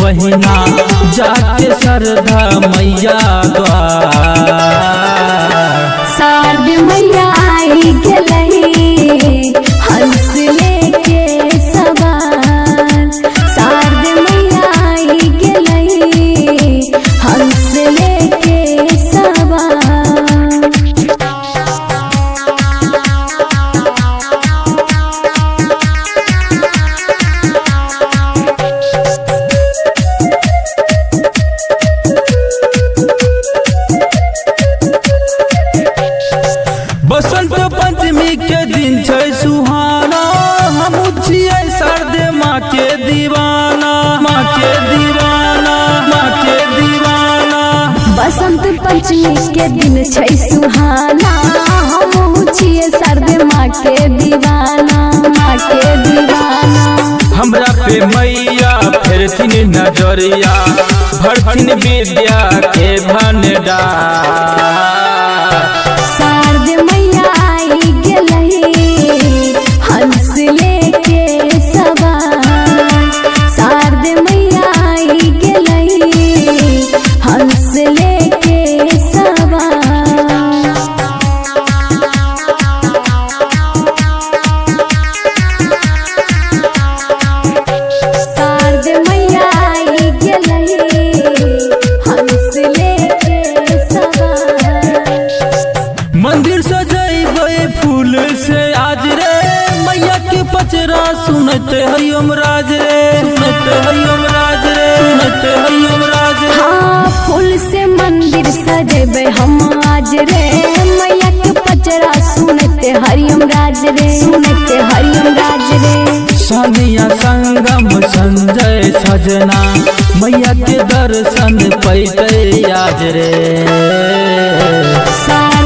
बहिना जाके सरधा मैया द्वार। शारद मैया आई गेलही हंस लेके सवार। शारद मैया आई गेलही हंस लेके सवार। बसंत पंचमी के दिन छै सुहाना, हम छियै शारदे माँ के दीवाना, माँ के दीवाना, माँ के दीवाना। बसंत पंचमी के दिन छै सुहाना, हम छियै शारदे माँ के दीवाना, माँ के दीवाना। हमरा पे मैया फेरथिन नजरिया, भरथिन विद्या के भंडार। शारद मैया आई गेलही हंस लेके सवार। शारद मैया आई गेलही हंस लेके सवार। शारद मैया आई गेलही हंस लेके सवार। मंदिर सजैबै फूल से आज रे, मैया के पचरा सुनते हरिओम राज रे, सुनते हरिओम राज रे, सुनते हरिओम राज रे। हाँ फूल से मंदिर सजेबे हम आज रे, मैया के पचरा सुनते हरिओम राज रे, सुनते हरिओम राज रे। सानिया संगम संजय सजना, मैया के दर्शन पैते आज रे।